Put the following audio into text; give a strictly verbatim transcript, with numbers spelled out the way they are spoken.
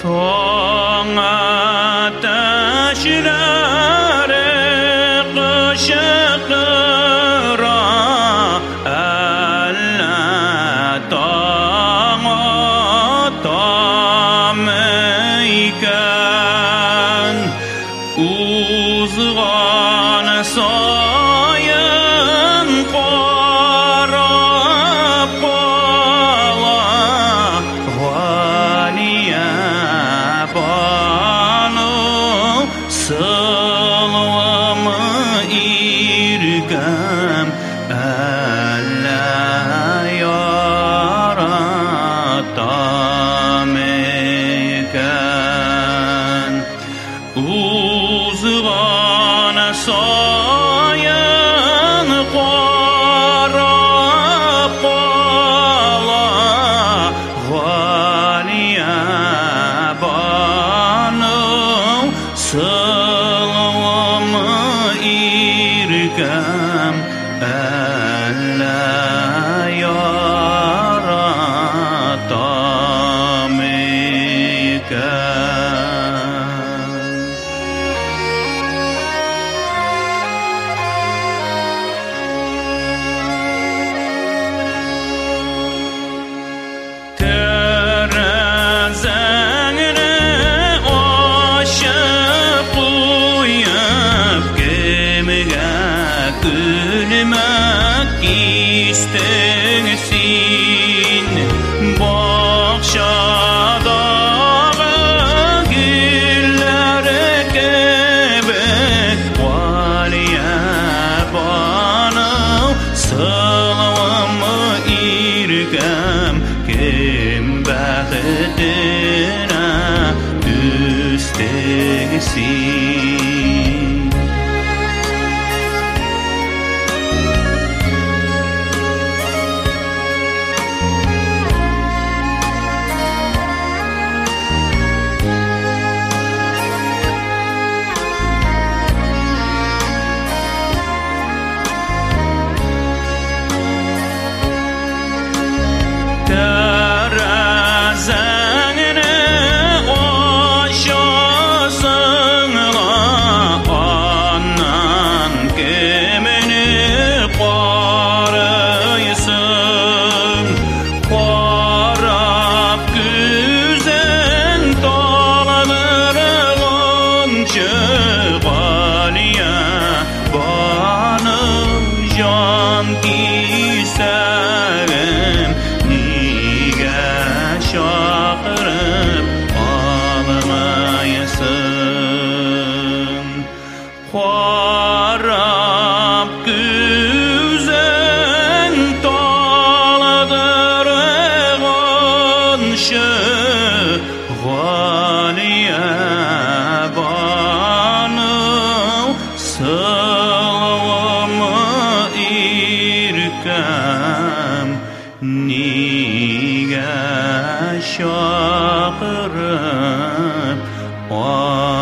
Toň ateşleri kışıklıra elle toň otameyken uzgan sayın qarap qala valiye banu sılvamı irgem elle yaratameyken uzgan sayın qarap qala valiye banu sılvamı irgem elle yaratameyken Terezeni aşıp uyup gemiga gülmek istesin Bakşadağı güller gibi valiye bana sılvamı irgem kim bəxtine üstəsin Terezeni aşasınla anan gemini qarıysın Qarap güzen dağlarınca valiye bana can giysərim çağırıp almayasın Qarap güzen dağladır eğanşı valiye bana sılvamı irgem nige şaqırıp